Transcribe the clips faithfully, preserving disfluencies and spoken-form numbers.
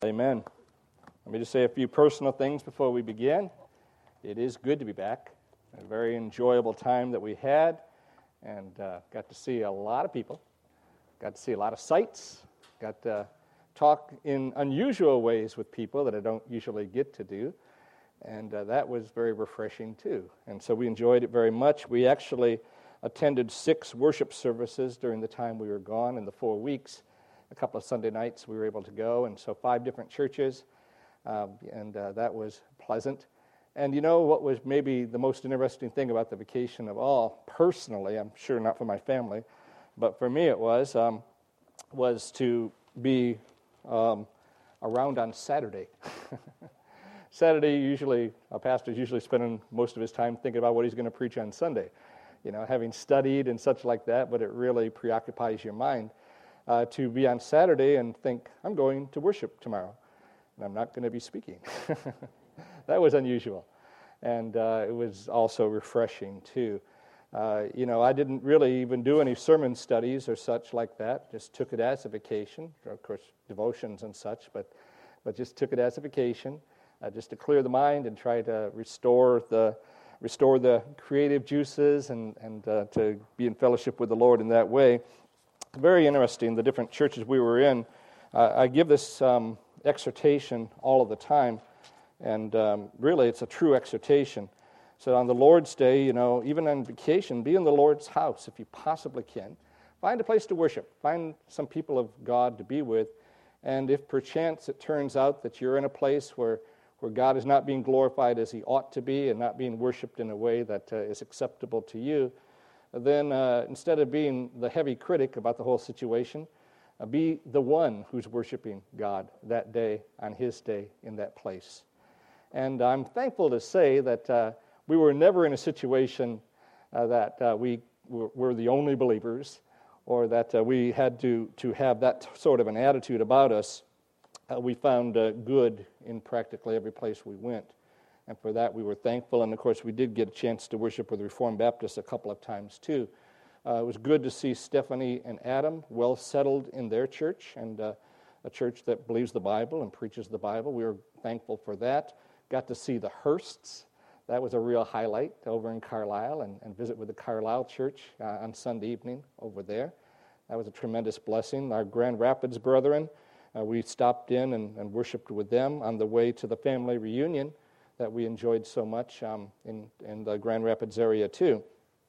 Amen. Let me just say a few personal things before we begin. It is good to be back. A very enjoyable time that we had, and uh, got to see a lot of people, got to see a lot of sights, got to talk in unusual ways with people that I don't usually get to do, and uh, that was very refreshing too. And so we enjoyed it very much. We actually attended six worship services during the time we were gone in the four weeks. A couple of Sunday nights we were able to go, and so five different churches, um, and uh, that was pleasant. And you know what was maybe the most interesting thing about the vacation of all, personally, I'm sure not for my family, but for me it was, um, was to be um, around on Saturday. Saturday, usually, a pastor's usually spending most of his time thinking about what he's going to preach on Sunday. You know, having studied and such like that, but it really preoccupies your mind. Uh, to be on Saturday and think, I'm going to worship tomorrow, and I'm not going to be speaking. That was unusual, and uh, it was also refreshing, too. Uh, you know, I didn't really even do any sermon studies or such like that, just took it as a vacation, of course, devotions and such, but, but just took it as a vacation, uh, just to clear the mind and try to restore the restore the creative juices and, and uh, to be in fellowship with the Lord in that way. Very interesting, the different churches we were in. Uh, I give this um, exhortation all of the time, and um, really it's a true exhortation. So on the Lord's Day, you know, even on vacation, be in the Lord's house if you possibly can. Find a place to worship. Find some people of God to be with. And if perchance it turns out that you're in a place where, where God is not being glorified as he ought to be and not being worshiped in a way that uh, is acceptable to you, then uh, instead of being the heavy critic about the whole situation, uh, be the one who's worshiping God that day, on his day, in that place. And I'm thankful to say that uh, we were never in a situation uh, that uh, we were, were the only believers, or that uh, we had to, to have that sort of an attitude about us. Uh, we found uh, good in practically every place we went. And for that, we were thankful. And, of course, we did get a chance to worship with the Reformed Baptists a couple of times, too. Uh, it was good to see Stephanie and Adam well settled in their church, and uh, a church that believes the Bible and preaches the Bible. We were thankful for that. Got to see the Hursts. That was a real highlight over in Carlisle, and, and visit with the Carlisle Church uh, on Sunday evening over there. That was a tremendous blessing. Our Grand Rapids brethren, uh, we stopped in and, and worshiped with them on the way to the family reunion that we enjoyed so much um, in, in the Grand Rapids area too.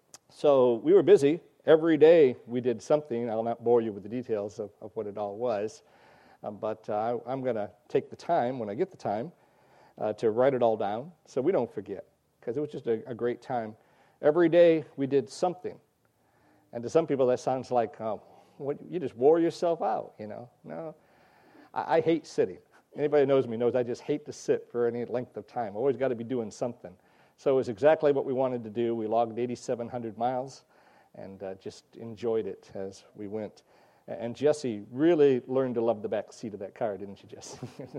So we were busy. Every day we did something. I'll not bore you with the details of, of what it all was, um, but uh, I, I'm going to take the time, when I get the time, uh, to write it all down so we don't forget, because it was just a, a great time. Every day we did something. And to some people that sounds like, oh, what, you just wore yourself out, you know. No, I, I hate sitting. Anybody who knows me knows I just hate to sit for any length of time. Always got to be doing something. So it was exactly what we wanted to do. We logged eighty-seven hundred miles and uh, just enjoyed it as we went. And Jesse really learned to love the back seat of that car, didn't you, Jesse?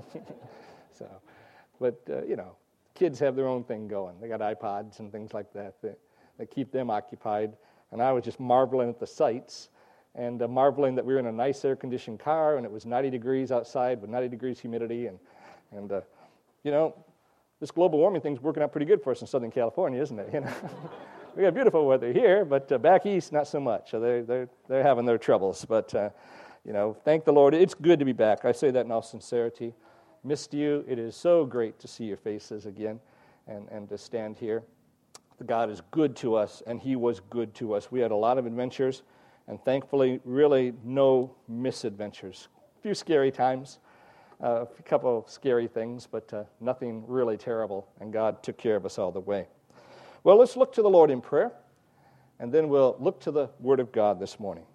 So, but, uh, you know, kids have their own thing going. They got iPods and things like that that, that keep them occupied. And I was just marveling at the sights. And uh, marveling that we were in a nice air-conditioned car, and it was ninety degrees outside with ninety degrees humidity. And, and uh, you know, this global warming thing's working out pretty good for us in Southern California, isn't it? You know, we got beautiful weather here, but uh, back east, not so much. So they're, they're, they're having their troubles. But, uh, you know, thank the Lord. It's good to be back. I say that in all sincerity. Missed you. It is so great to see your faces again and, and to stand here. God is good to us, and he was good to us. We had a lot of adventures. And thankfully, really no misadventures. A few scary times, uh, a couple of scary things, but uh, nothing really terrible, and God took care of us all the way. Well, let's look to the Lord in prayer, and then we'll look to the Word of God this morning.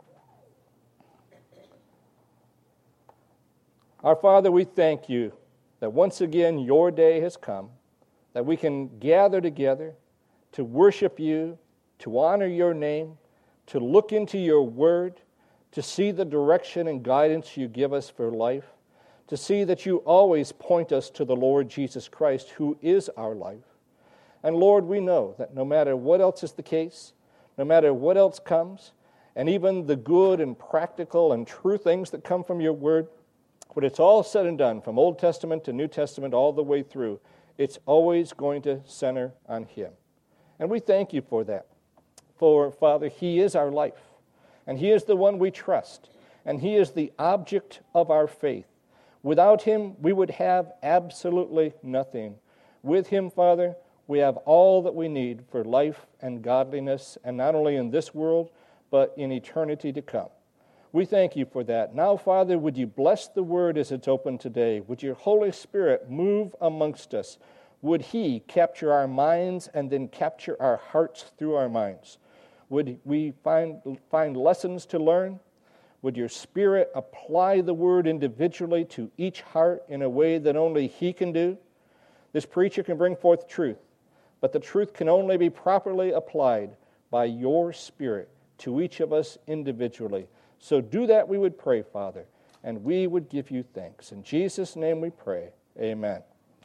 Our Father, we thank you that once again your day has come, that we can gather together to worship you, to honor your name, to look into your word, to see the direction and guidance you give us for life, to see that you always point us to the Lord Jesus Christ, who is our life. And Lord, we know that no matter what else is the case, no matter what else comes, and even the good and practical and true things that come from your word, when it's all said and done, from Old Testament to New Testament, all the way through, it's always going to center on Him. And we thank You for that. For, Father, He is our life, and He is the one we trust, and He is the object of our faith. Without Him, we would have absolutely nothing. With Him, Father, we have all that we need for life and godliness, and not only in this world, but in eternity to come. We thank You for that. Now, Father, would You bless the Word as it's open today? Would Your Holy Spirit move amongst us? Would He capture our minds and then capture our hearts through our minds? Would we find, find lessons to learn? Would Your Spirit apply the Word individually to each heart in a way that only He can do? This preacher can bring forth truth, but the truth can only be properly applied by Your Spirit to each of us individually. So do that, we would pray, Father, and we would give You thanks. In Jesus' name we pray. Amen.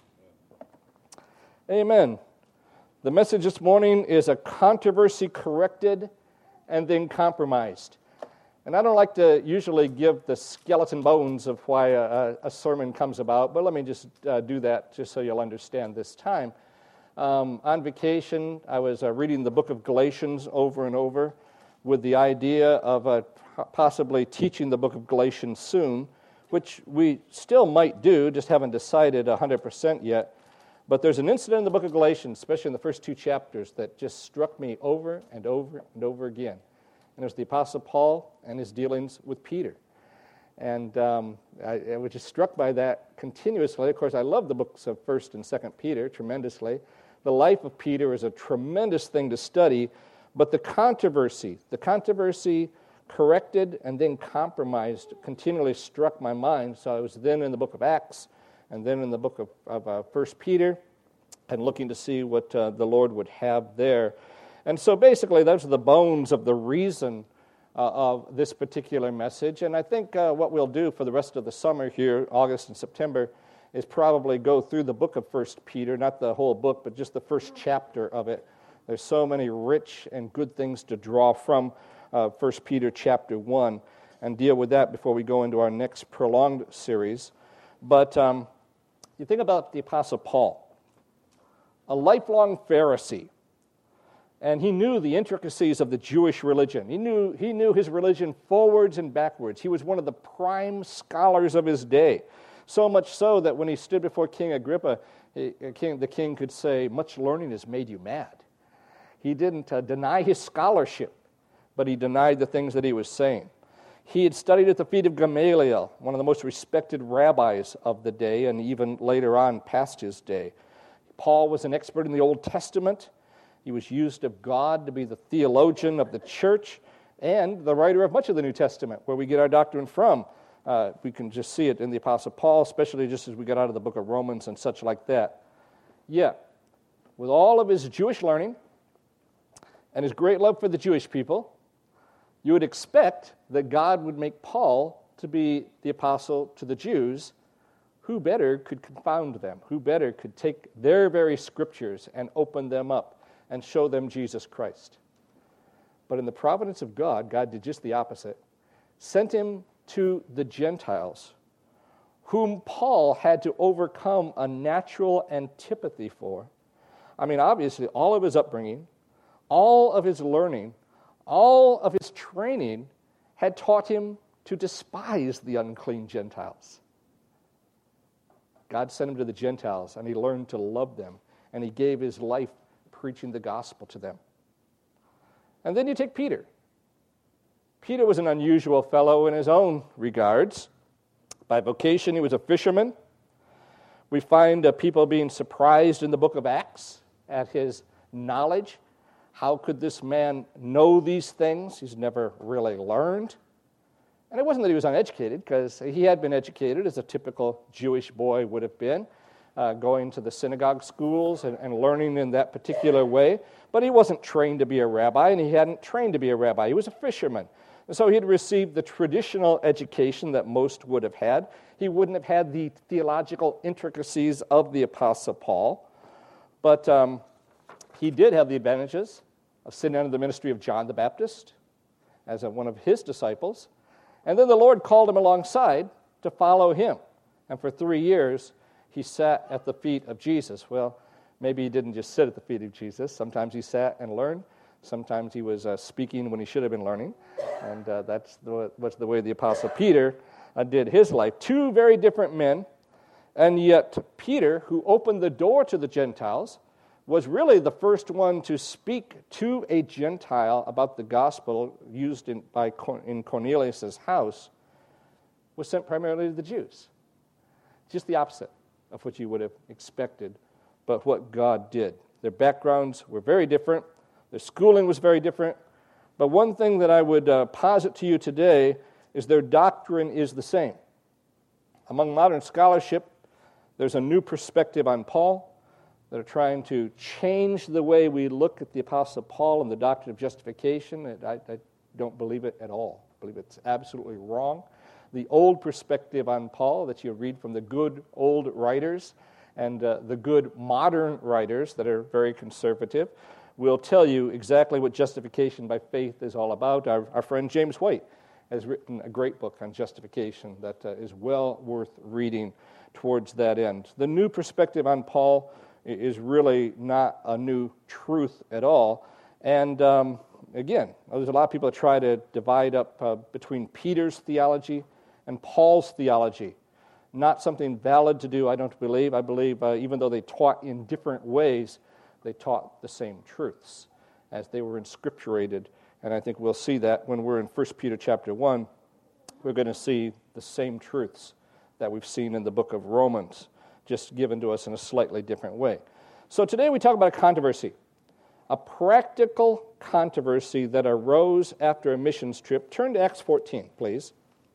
Amen. The message this morning is a controversy corrected and then compromised. And I don't like to usually give the skeleton bones of why a, a sermon comes about, but let me just uh, do that just so you'll understand this time. Um, on vacation, I was uh, reading the book of Galatians over and over with the idea of uh, possibly teaching the book of Galatians soon, which we still might do, just haven't decided one hundred percent yet. But there's an incident in the book of Galatians, especially in the first two chapters, that just struck me over and over and over again. And it was the Apostle Paul and his dealings with Peter. And um, I, I was just struck by that continuously. Of course, I love the books of First and Second Peter tremendously. The life of Peter is a tremendous thing to study, but the controversy, the controversy corrected and then compromised continually struck my mind. So I was then in the book of Acts and then in the book of, of uh, First Peter and looking to see what uh, the Lord would have there. And so basically those are the bones of the reason uh, of this particular message. And I think uh, what we'll do for the rest of the summer here, August and September, is probably go through the book of First Peter, not the whole book, but just the first chapter of it. There's so many rich and good things to draw from uh, First Peter chapter one and deal with that before we go into our next prolonged series. But um, you think about the Apostle Paul, a lifelong Pharisee, and he knew the intricacies of the Jewish religion. He knew, he knew his religion forwards and backwards. He was one of the prime scholars of his day, so much so that when he stood before King Agrippa, he, king, the king could say, "Much learning has made you mad." He didn't uh, deny his scholarship, but he denied the things that he was saying. He had studied at the feet of Gamaliel, one of the most respected rabbis of the day, and even later on past his day. Paul was an expert in the Old Testament. He was used of God to be the theologian of the church and the writer of much of the New Testament, where we get our doctrine from. Uh, we can just see it in the Apostle Paul, especially just as we get out of the book of Romans and such like that. Yet, with all of his Jewish learning and his great love for the Jewish people, you would expect that God would make Paul to be the apostle to the Jews. Who better could confound them? Who better could take their very scriptures and open them up and show them Jesus Christ? But in the providence of God, God did just the opposite. Sent him to the Gentiles, whom Paul had to overcome a natural antipathy for. I mean, obviously, all of his upbringing, all of his learning, all of his training had taught him to despise the unclean Gentiles. God sent him to the Gentiles, and he learned to love them, and he gave his life preaching the gospel to them. And then you take Peter. Peter was an unusual fellow in his own regards. By vocation, he was a fisherman. We find uh, people being surprised in the book of Acts at his knowledge. How could this man know these things? He's never really learned. And it wasn't that he was uneducated, because he had been educated as a typical Jewish boy would have been, uh, going to the synagogue schools and, and learning in that particular way. But he wasn't trained to be a rabbi, and he hadn't trained to be a rabbi. He was a fisherman. And so he had received the traditional education that most would have had. He wouldn't have had the theological intricacies of the Apostle Paul. But um, he did have the advantages of sitting under the ministry of John the Baptist as a, one of his disciples. And then the Lord called him alongside to follow him. And for three years, he sat at the feet of Jesus. Well, maybe he didn't just sit at the feet of Jesus. Sometimes he sat and learned. Sometimes he was uh, speaking when he should have been learning. And uh, that's the, was the way the Apostle Peter uh, did his life. Two very different men. And yet Peter, who opened the door to the Gentiles, was really the first one to speak to a Gentile about the gospel used in, by, in Cornelius' house, was sent primarily to the Jews. Just the opposite of what you would have expected, but what God did. Their backgrounds were very different. Their schooling was very different. But one thing that I would uh, posit to you today is their doctrine is the same. Among modern scholarship, there's a new perspective on Paul that are trying to change the way we look at the Apostle Paul and the doctrine of justification. I, I don't believe it at all. I believe it's absolutely wrong. The old perspective on Paul that you read from the good old writers and uh, the good modern writers that are very conservative will tell you exactly what justification by faith is all about. Our, our friend James White has written a great book on justification that uh, is well worth reading towards that end. The new perspective on Paul is really not a new truth at all. And um, again, there's a lot of people that try to divide up uh, between Peter's theology and Paul's theology. Not something valid to do, I don't believe. I believe uh, even though they taught in different ways, they taught the same truths as they were inscripturated. And I think we'll see that when we're in First Peter chapter one. We're going to see the same truths that we've seen in the book of Romans, just given to us in a slightly different way. So today we talk about a controversy, a practical controversy that arose after a missions trip. Turn to Acts fourteen, please.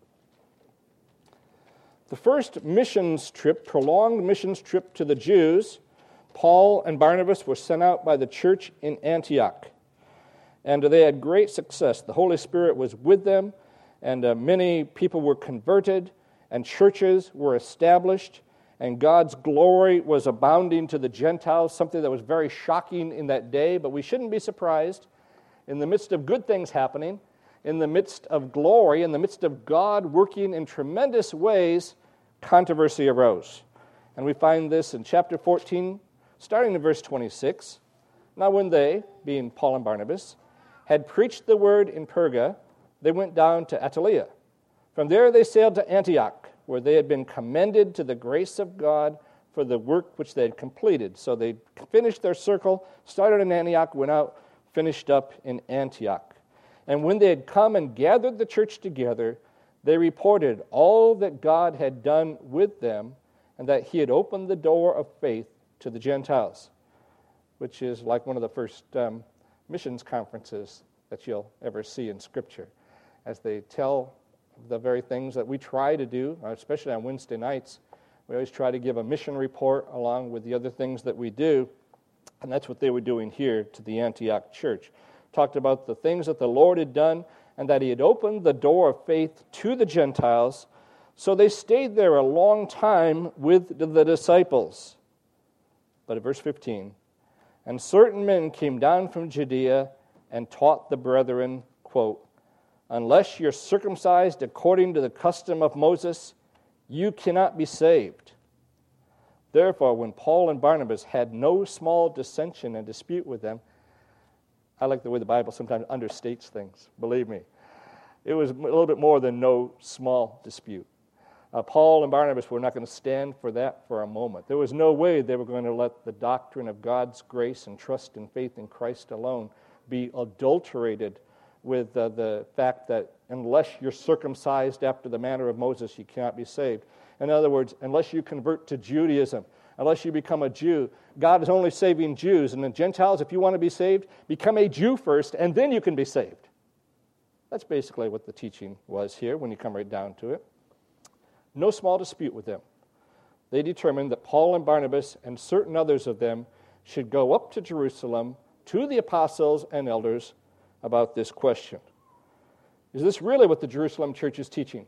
The first missions trip, prolonged missions trip to the Jews, Paul and Barnabas were sent out by the church in Antioch. And they had great success. The Holy Spirit was with them, and uh, many people were converted, and churches were established, and God's glory was abounding to the Gentiles, something that was very shocking in that day, but we shouldn't be surprised. In the midst of good things happening, in the midst of glory, in the midst of God working in tremendous ways, controversy arose. And we find this in chapter fourteen, starting in verse twenty-six. Now when they, being Paul and Barnabas, had preached the word in Perga, they went down to Attalia. From there they sailed to Antioch, where they had been commended to the grace of God for the work which they had completed. So they finished their circle, started in Antioch, went out, finished up in Antioch. And when they had come and gathered the church together, they reported all that God had done with them and that he had opened the door of faith to the Gentiles, which is like one of the first um, missions conferences that you'll ever see in Scripture, as they tell the very things that we try to do, especially on Wednesday nights. We always try to give a mission report along with the other things that we do, and that's what they were doing here to the Antioch church. Talked about the things that the Lord had done and that he had opened the door of faith to the Gentiles, so they stayed there a long time with the disciples. But at verse fifteen, and certain men came down from Judea and taught the brethren, quote, unless you're circumcised according to the custom of Moses, you cannot be saved. Therefore, when Paul and Barnabas had no small dissension and dispute with them, I like the way the Bible sometimes understates things, believe me. It was a little bit more than no small dispute. Uh, Paul and Barnabas were not going to stand for that for a moment. There was no way they were going to let the doctrine of God's grace and trust and faith in Christ alone be adulterated with uh, the fact that unless you're circumcised after the manner of Moses, you cannot be saved. In other words, unless you convert to Judaism, unless you become a Jew, God is only saving Jews. And the Gentiles, if you want to be saved, become a Jew first, and then you can be saved. That's basically what the teaching was here when you come right down to it. No small dispute with them. They determined that Paul and Barnabas and certain others of them should go up to Jerusalem to the apostles and elders about this question. Is this really what the Jerusalem church is teaching?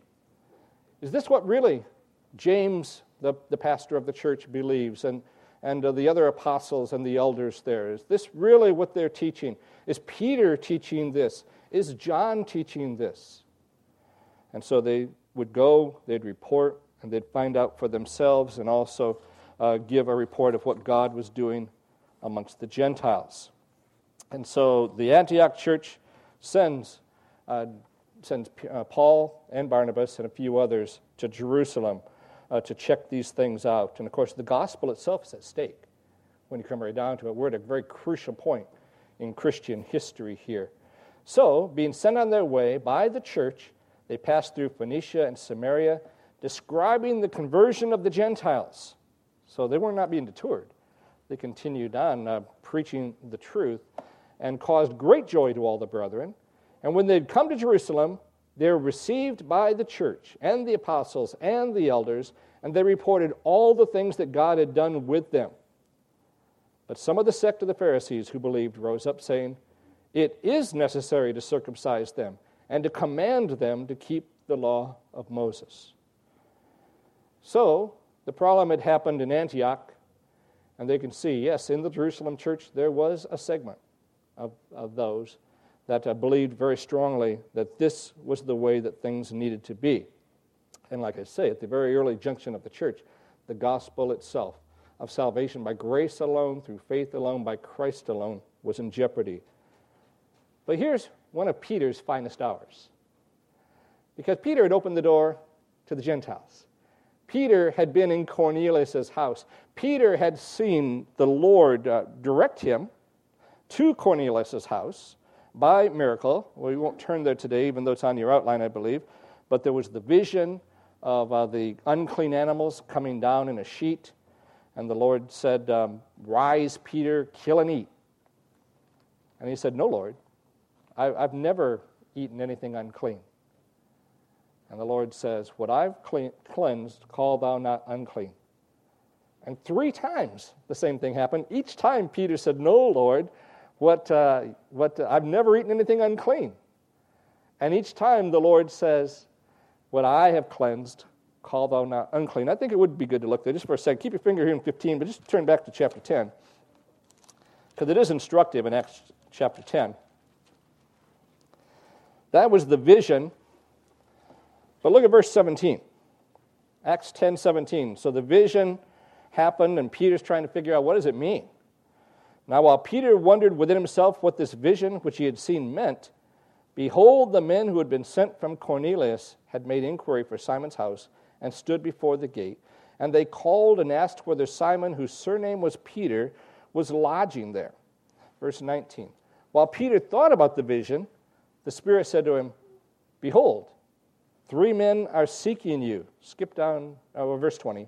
Is this what really James, the, the pastor of the church, believes, and, and uh, the other apostles and the elders there? Is this really what they're teaching? Is Peter teaching this? Is John teaching this? And so they would go, they'd report, and they'd find out for themselves and also uh, give a report of what God was doing amongst the Gentiles. And so the Antioch church sends, uh, sends uh, Paul and Barnabas and a few others to Jerusalem uh, to check these things out. And of course, the gospel itself is at stake. When you come right down to it, we're at a very crucial point in Christian history here. So, being sent on their way by the church, they passed through Phoenicia and Samaria, describing the conversion of the Gentiles. So they were not being detoured. They continued on uh, preaching the truth and caused great joy to all the brethren. And when they'd come to Jerusalem, they were received by the church and the apostles and the elders, and they reported all the things that God had done with them. But some of the sect of the Pharisees who believed rose up, saying, "It is necessary to circumcise them and to command them to keep the law of Moses." So, the problem had happened in Antioch, and they can see, yes, in the Jerusalem church there was a segment of, of those that uh, believed very strongly that this was the way that things needed to be. And like I say, at the very early junction of the church, the gospel itself of salvation by grace alone, through faith alone, by Christ alone, was in jeopardy. But here's one of Peter's finest hours. Because Peter had opened the door to the Gentiles. Peter had been in Cornelius' house. Peter had seen the Lord uh, direct him to Cornelius' house by miracle. We won't turn there today, even though it's on your outline, I believe. But there was the vision of uh, the unclean animals coming down in a sheet. And the Lord said, um, "Rise, Peter, kill and eat." And he said, "No, Lord, I, I've never eaten anything unclean." And the Lord says, "What I've clean, cleansed, call thou not unclean." And three times the same thing happened. Each time Peter said, "No, Lord, what, uh, what, uh, I've never eaten anything unclean." And each time the Lord says, "What I have cleansed, call thou not unclean." I think it would be good to look there just for a second. Keep your finger here in fifteen, but just turn back to chapter ten. Because it is instructive in Acts chapter ten. That was the vision. But look at verse seventeen. Acts ten seventeen. So the vision happened, and Peter's trying to figure out, what does it mean? Now, while Peter wondered within himself what this vision which he had seen meant, behold, the men who had been sent from Cornelius had made inquiry for Simon's house and stood before the gate. And they called and asked whether Simon, whose surname was Peter, was lodging there. Verse nineteen. While Peter thought about the vision, the Spirit said to him, "Behold, three men are seeking you." Skip down, oh, verse twenty.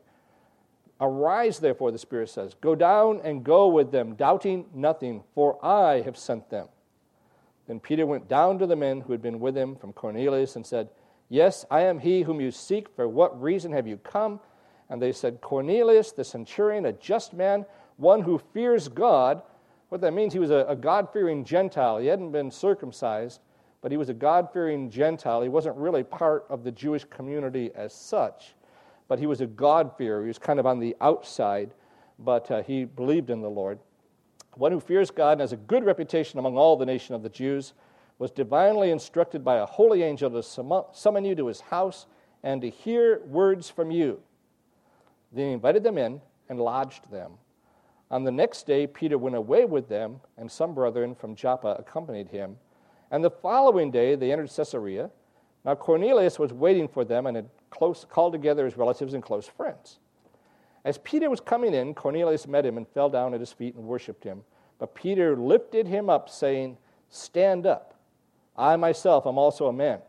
"Arise, therefore," the Spirit says, "go down and go with them, doubting nothing, for I have sent them." Then Peter went down to the men who had been with him from Cornelius and said, "Yes, I am he whom you seek. For what reason have you come?" And they said, "Cornelius, the centurion, a just man, one who fears God." What that means, he was a, a God-fearing Gentile. He hadn't been circumcised, but he was a God-fearing Gentile. He wasn't really part of the Jewish community as such, but he was a God-fearer. He was kind of on the outside, but uh, he believed in the Lord. One who fears God and has a good reputation among all the nation of the Jews, was divinely instructed by a holy angel to summon you to his house and to hear words from you. Then he invited them in and lodged them. On the next day, Peter went away with them, and some brethren from Joppa accompanied him. And the following day, they entered Caesarea. Now Cornelius was waiting for them and had close, called together his relatives and close friends. As Peter was coming in, Cornelius met him and fell down at his feet and worshipped him. But Peter lifted him up, saying, "Stand up. I myself am also a man."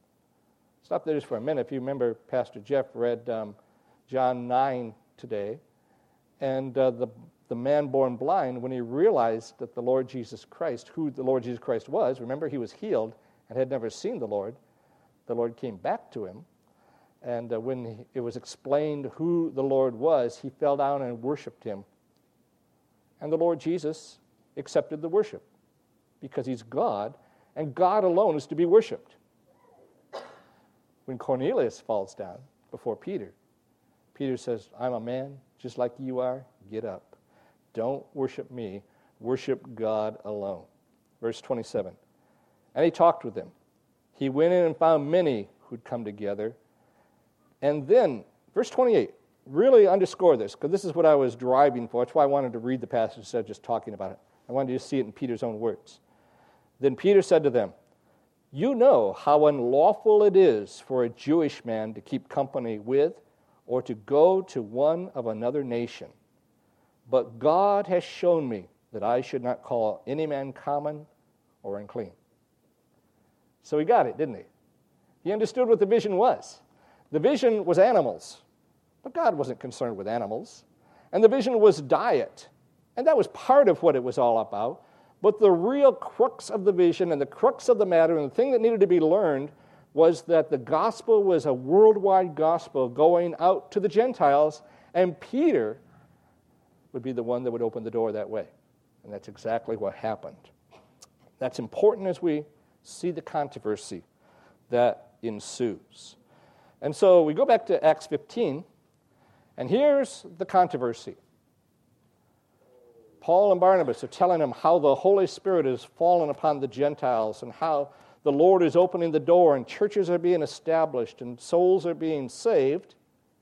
Stop there just for a minute. If you remember, Pastor Jeff read um, John nine today, and uh, the, the man born blind, when he realized that the Lord Jesus Christ, who the Lord Jesus Christ was, remember he was healed and had never seen the Lord, the Lord came back to him, and uh, when he, it was explained who the Lord was, he fell down and worshipped him. And the Lord Jesus accepted the worship because he's God, and God alone is to be worshipped. When Cornelius falls down before Peter, Peter says, "I'm a man just like you are. Get up. Don't worship me. Worship God alone." Verse twenty-seven. And he talked with them. He went in and found many who'd come together. And then, verse twenty-eight, really underscore this, because this is what I was driving for. That's why I wanted to read the passage instead of just talking about it. I wanted you to see it in Peter's own words. Then Peter said to them, "You know how unlawful it is for a Jewish man to keep company with or to go to one of another nation. But God has shown me that I should not call any man common or unclean." So he got it, didn't he? He understood what the vision was. The vision was animals, but God wasn't concerned with animals. And the vision was diet, and that was part of what it was all about. But the real crux of the vision and the crux of the matter and the thing that needed to be learned was that the gospel was a worldwide gospel going out to the Gentiles, and Peter would be the one that would open the door that way. And that's exactly what happened. That's important as we see the controversy that ensues. And so we go back to Acts fifteen, and here's the controversy. Paul and Barnabas are telling them how the Holy Spirit has fallen upon the Gentiles and how the Lord is opening the door and churches are being established and souls are being saved.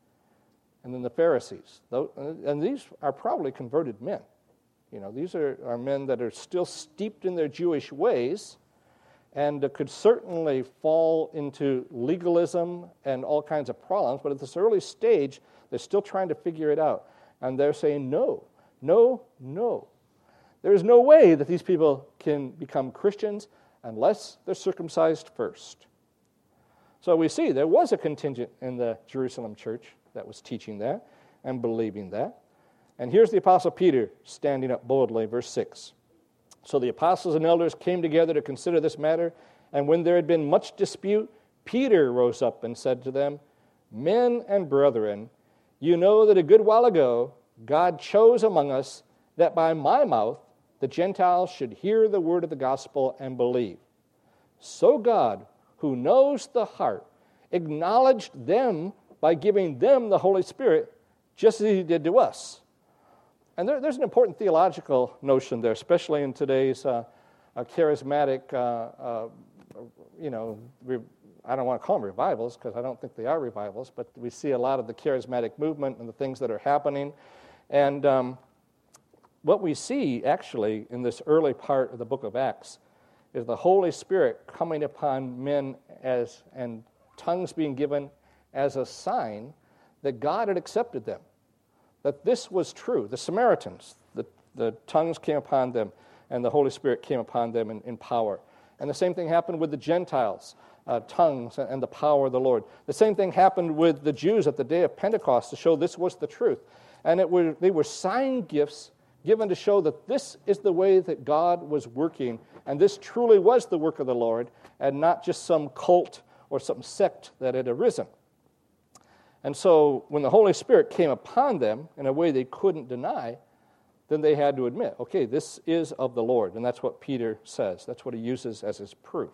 And then the Pharisees. And these are probably converted men. You know, these are, are men that are still steeped in their Jewish ways and could certainly fall into legalism and all kinds of problems. But at this early stage, they're still trying to figure it out. And they're saying, no, no, no. There is no way that these people can become Christians unless they're circumcised first. So we see there was a contingent in the Jerusalem church that was teaching that and believing that. And here's the Apostle Peter standing up boldly, verse six. "So the apostles and elders came together to consider this matter, and when there had been much dispute, Peter rose up and said to them, 'Men and brethren, you know that a good while ago God chose among us that by my mouth the Gentiles should hear the word of the gospel and believe. So God, who knows the heart, acknowledged them by giving them the Holy Spirit, just as he did to us.'" And there, there's an important theological notion there, especially in today's uh, uh, charismatic, uh, uh, you know, re- I don't want to call them revivals because I don't think they are revivals, but we see a lot of the charismatic movement and the things that are happening. And um, what we see, actually, in this early part of the book of Acts is the Holy Spirit coming upon men as and tongues being given as a sign that God had accepted them, that this was true. The Samaritans, the, the tongues came upon them, and the Holy Spirit came upon them in, in power. And the same thing happened with the Gentiles, uh, tongues and the power of the Lord. The same thing happened with the Jews at the day of Pentecost to show this was the truth. And it were, they were sign gifts given to show that this is the way that God was working, and this truly was the work of the Lord, and not just some cult or some sect that had arisen. And so when the Holy Spirit came upon them in a way they couldn't deny, then they had to admit, okay, this is of the Lord. And that's what Peter says. That's what he uses as his proof.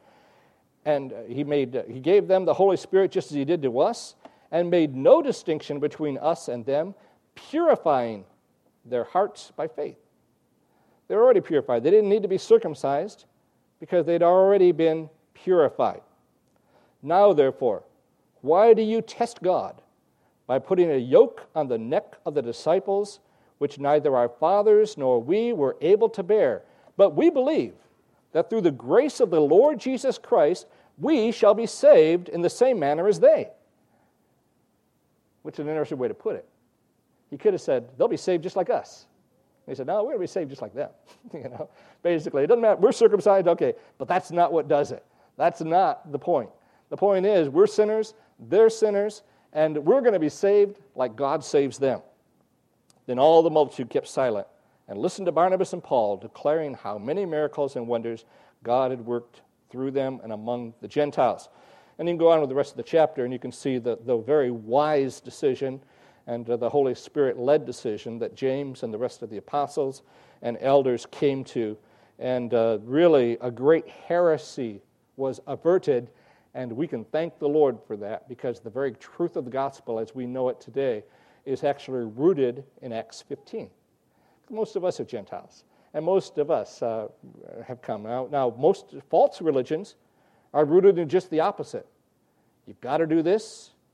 And he made he gave them the Holy Spirit just as he did to us, and made no distinction between us and them, purifying their hearts by faith. They were already purified. They didn't need to be circumcised because they'd already been purified. Now, therefore, why do you test God by putting a yoke on the neck of the disciples, which neither our fathers nor we were able to bear? But we believe that through the grace of the Lord Jesus Christ, we shall be saved in the same manner as they. Which is an interesting way to put it. He could have said, they'll be saved just like us. And he said, no, we're going to be saved just like them. you know, basically, it doesn't matter. We're circumcised, okay, but that's not what does it. That's not the point. The point is, we're sinners, they're sinners, and we're going to be saved like God saves them. Then all the multitude kept silent and listened to Barnabas and Paul, declaring how many miracles and wonders God had worked through them and among the Gentiles. And you can go on with the rest of the chapter, and you can see the, the very wise decision and uh, the Holy Spirit-led decision that James and the rest of the apostles and elders came to. And uh, really, a great heresy was averted. And we can thank the Lord for that, because the very truth of the gospel as we know it today is actually rooted in Acts fifteen. Most of us are Gentiles, and most of us uh, have come out. Now, most false religions are rooted in just the opposite. You've got to do this,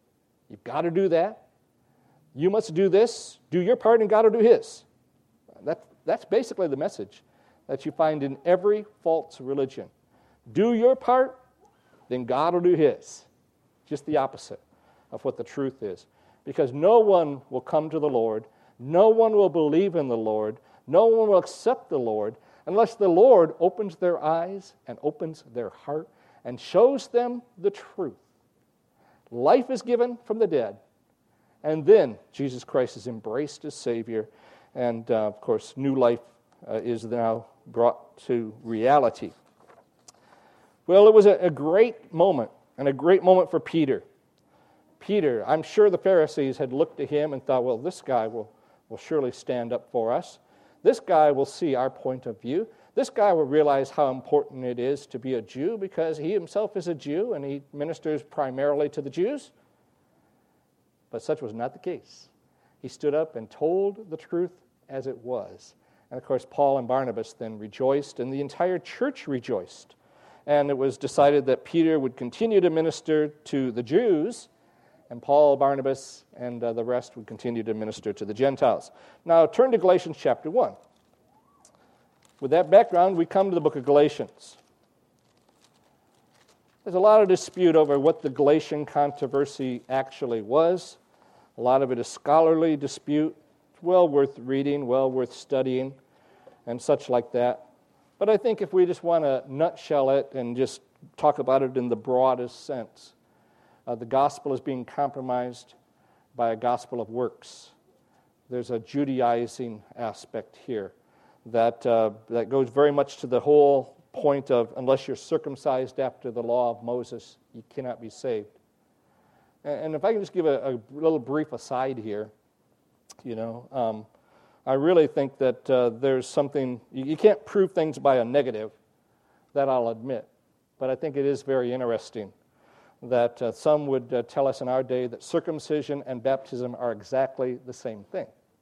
You've got to do that. You must do this. Do your part, and God will do his. That, that's basically the message that you find in every false religion. Do your part, then God will do his. Just the opposite of what the truth is. Because no one will come to the Lord, no one will believe in the Lord, no one will accept the Lord unless the Lord opens their eyes and opens their heart and shows them the truth. Life is given from the dead, and then Jesus Christ is embraced as Savior, and uh, of course, new life uh, is now brought to reality. Well, it was a, a great moment, and a great moment for Peter. Peter, I'm sure the Pharisees had looked at him and thought, well, this guy will, will surely stand up for us. This guy will see our point of view. This guy will realize how important it is to be a Jew because he himself is a Jew and he ministers primarily to the Jews. But such was not the case. He stood up and told the truth as it was. And of course, Paul and Barnabas then rejoiced, and the entire church rejoiced. And it was decided that Peter would continue to minister to the Jews, and Paul, Barnabas, and uh, the rest would continue to minister to the Gentiles. Now, turn to Galatians chapter one. With that background, we come to the book of Galatians. There's a lot of dispute over what the Galatian controversy actually was. A lot of it is scholarly dispute. It's well worth reading, well worth studying, and such like that. But I think if we just want to nutshell it and just talk about it in the broadest sense, uh, the gospel is being compromised by a gospel of works. There's a Judaizing aspect here that uh, that goes very much to the whole point of unless you're circumcised after the law of Moses, you cannot be saved. And, and if I can just give a, a little brief aside here, you know, um, I really think that uh, there's something, you, you can't prove things by a negative, that I'll admit, but I think it is very interesting that uh, some would uh, tell us in our day that circumcision and baptism are exactly the same thing.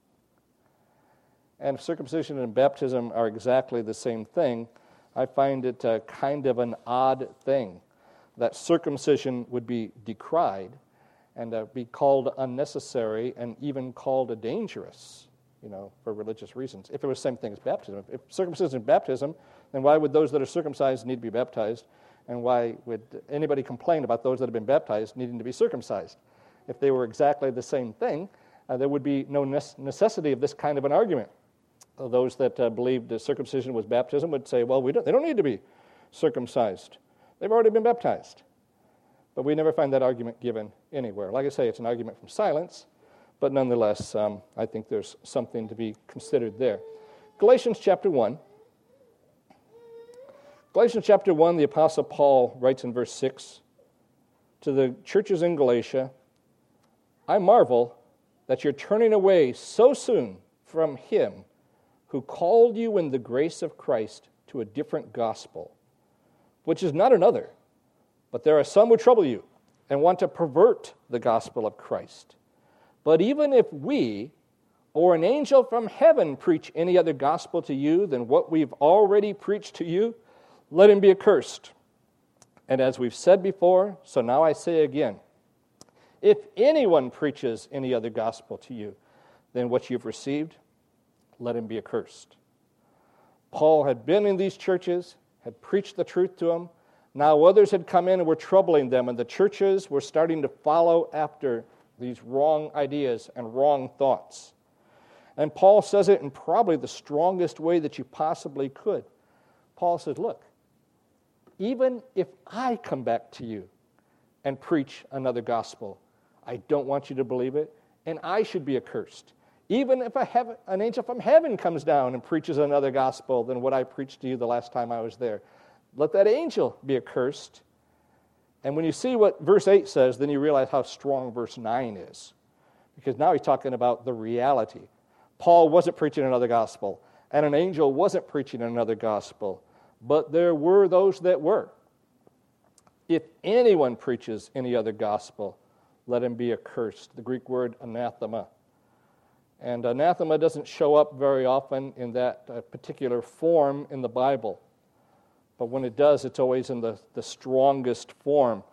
And if circumcision and baptism are exactly the same thing, I find it uh, kind of an odd thing that circumcision would be decried and uh, be called unnecessary and even called dangerous, you know, for religious reasons. If it was the same thing as baptism. If circumcision is baptism, then why would those that are circumcised need to be baptized? And why would anybody complain about those that have been baptized needing to be circumcised? If they were exactly the same thing, uh, there would be no necessity of this kind of an argument. Those that uh, believed that circumcision was baptism would say, well, we don't, they don't need to be circumcised. They've already been baptized. But we never find that argument given anywhere. Like I say, it's an argument from silence, but nonetheless, um, I think there's something to be considered there. Galatians chapter one. Galatians chapter one, the Apostle Paul writes in verse six, to the churches in Galatia, I marvel that you're turning away so soon from him who called you in the grace of Christ to a different gospel, which is not another, but there are some who trouble you and want to pervert the gospel of Christ. But even if we or an angel from heaven preach any other gospel to you than what we've already preached to you, let him be accursed. And as we've said before, so now I say again, if anyone preaches any other gospel to you than what you've received, let him be accursed. Paul had been in these churches, had preached the truth to them. Now others had come in and were troubling them, and the churches were starting to follow after these wrong ideas and wrong thoughts. And Paul says it in probably the strongest way that you possibly could. Paul says, look, even if I come back to you and preach another gospel, I don't want you to believe it, and I should be accursed. Even if a heaven, an angel from heaven comes down and preaches another gospel than what I preached to you the last time I was there, let that angel be accursed. And when you see what verse eight says, then you realize how strong verse nine is. Because now he's talking about the reality. Paul wasn't preaching another gospel, and an angel wasn't preaching another gospel, but there were those that were. If anyone preaches any other gospel, let him be accursed. The Greek word anathema. And anathema doesn't show up very often in that uh, particular form in the Bible. But when it does, it's always in the, the strongest form.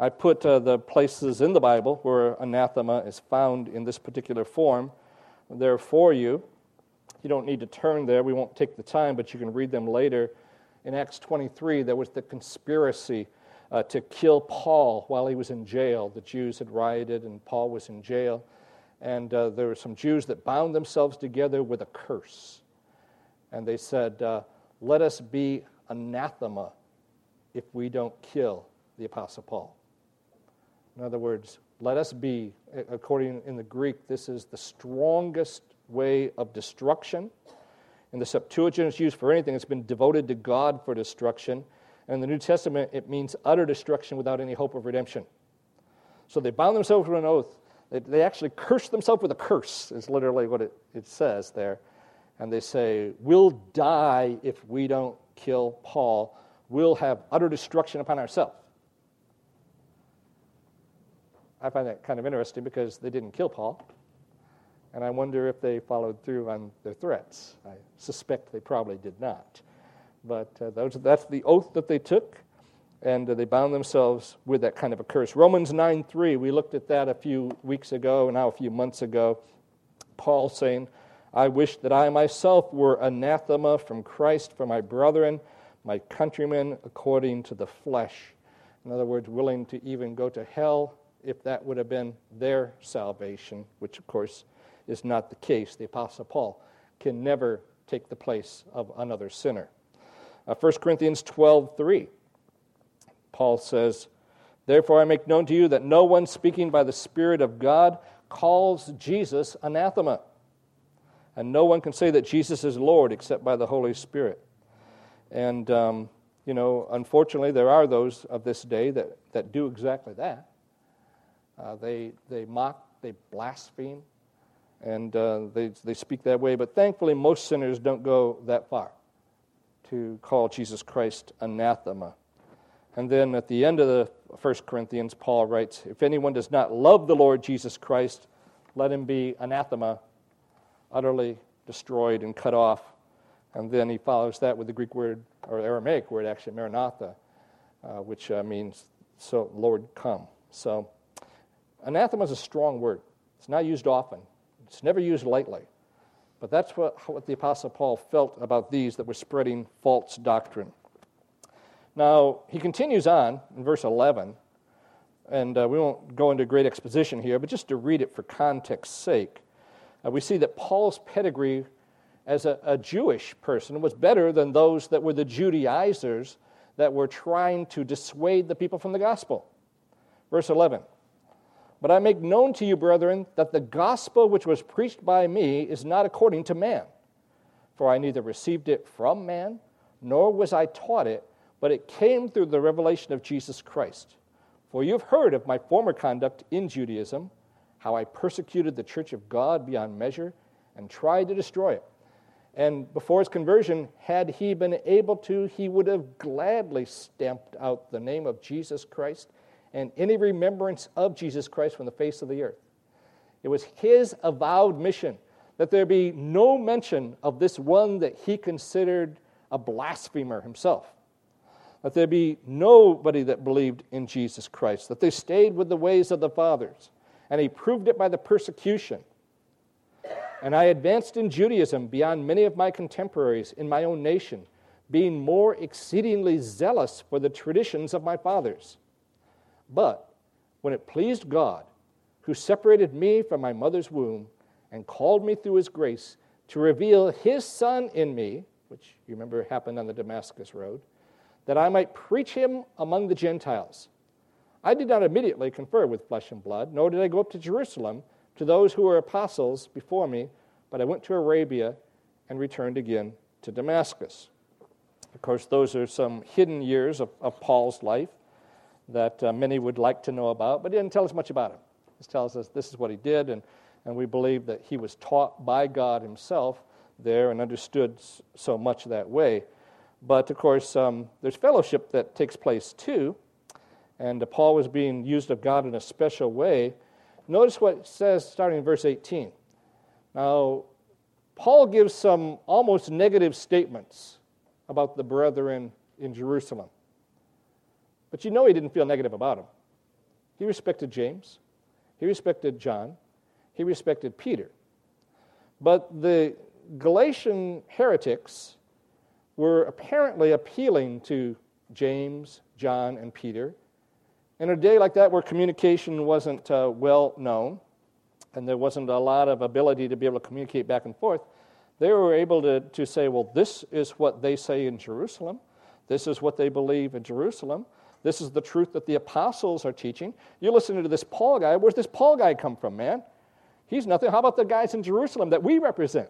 I put uh, the places in the Bible where anathema is found in this particular form there for you. You don't need to turn there. We won't take the time, but you can read them later. In Acts twenty-three, there was the conspiracy uh, to kill Paul while he was in jail. The Jews had rioted, and Paul was in jail. And uh, there were some Jews that bound themselves together with a curse. And they said, uh, let us be anathema if we don't kill the Apostle Paul. In other words, let us be, according in the Greek, this is the strongest way of destruction. In the Septuagint, it's used for anything that's been devoted to God for destruction. And in the New Testament, it means utter destruction without any hope of redemption. So they bound themselves with an oath. They, they actually cursed themselves with a curse, is literally what it, it says there. And they say, we'll die if we don't kill Paul. We'll have utter destruction upon ourselves. I find that kind of interesting because they didn't kill Paul. And I wonder if they followed through on their threats. I suspect they probably did not. But uh, those, that's the oath that they took, and uh, they bound themselves with that kind of a curse. Romans nine three, we looked at that a few weeks ago, now a few months ago. Paul saying, I wish that I myself were anathema from Christ for my brethren, my countrymen, according to the flesh. In other words, willing to even go to hell if that would have been their salvation, which, of course, is not the case. The Apostle Paul can never take the place of another sinner. Uh, First Corinthians twelve three, Paul says, therefore I make known to you that no one speaking by the Spirit of God calls Jesus anathema. And no one can say that Jesus is Lord except by the Holy Spirit. And, um, you know, unfortunately, there are those of this day that, that do exactly that. Uh, they they mock, they blaspheme, and uh, they they speak that way. But thankfully, most sinners don't go that far to call Jesus Christ anathema. And then at the end of the First Corinthians, Paul writes, if anyone does not love the Lord Jesus Christ, let him be anathema, utterly destroyed and cut off. And then he follows that with the Greek word, or Aramaic word actually, maranatha, uh, which uh, means, so Lord, come. So anathema is a strong word. It's not used often. It's never used lightly. But that's what, what the Apostle Paul felt about these that were spreading false doctrine. Now, he continues on in verse eleven, and uh, we won't go into great exposition here, but just to read it for context's sake, uh, we see that Paul's pedigree as a, a Jewish person was better than those that were the Judaizers that were trying to dissuade the people from the gospel. Verse eleven, but I make known to you, brethren, that the gospel which was preached by me is not according to man. For I neither received it from man, nor was I taught it, but it came through the revelation of Jesus Christ. For you have heard of my former conduct in Judaism, how I persecuted the church of God beyond measure and tried to destroy it. And before his conversion, had he been able to, he would have gladly stamped out the name of Jesus Christ and any remembrance of Jesus Christ from the face of the earth. It was his avowed mission that there be no mention of this one that he considered a blasphemer himself, that there be nobody that believed in Jesus Christ, that they stayed with the ways of the fathers, and he proved it by the persecution. And I advanced in Judaism beyond many of my contemporaries in my own nation, being more exceedingly zealous for the traditions of my fathers. But when it pleased God, who separated me from my mother's womb and called me through his grace to reveal his Son in me, which you remember happened on the Damascus road, that I might preach him among the Gentiles, I did not immediately confer with flesh and blood, nor did I go up to Jerusalem to those who were apostles before me, but I went to Arabia and returned again to Damascus. Of course, those are some hidden years of, of Paul's life that uh, many would like to know about, but he didn't tell us much about him. He tells us this is what he did, and, and we believe that he was taught by God himself there and understood so much that way. But, of course, um, there's fellowship that takes place too, and uh, Paul was being used of God in a special way. Notice what it says starting in verse eighteen. Now, Paul gives some almost negative statements about the brethren in Jerusalem. But you know he didn't feel negative about them. He respected James. He respected John. He respected Peter. But the Galatian heretics were apparently appealing to James, John, and Peter. In a day like that where communication wasn't uh, well known and there wasn't a lot of ability to be able to communicate back and forth, they were able to, to say, well, this is what they say in Jerusalem. This is what they believe in Jerusalem. This is the truth that the apostles are teaching. You're listening to this Paul guy. Where's this Paul guy come from, man? He's nothing. How about the guys in Jerusalem that we represent?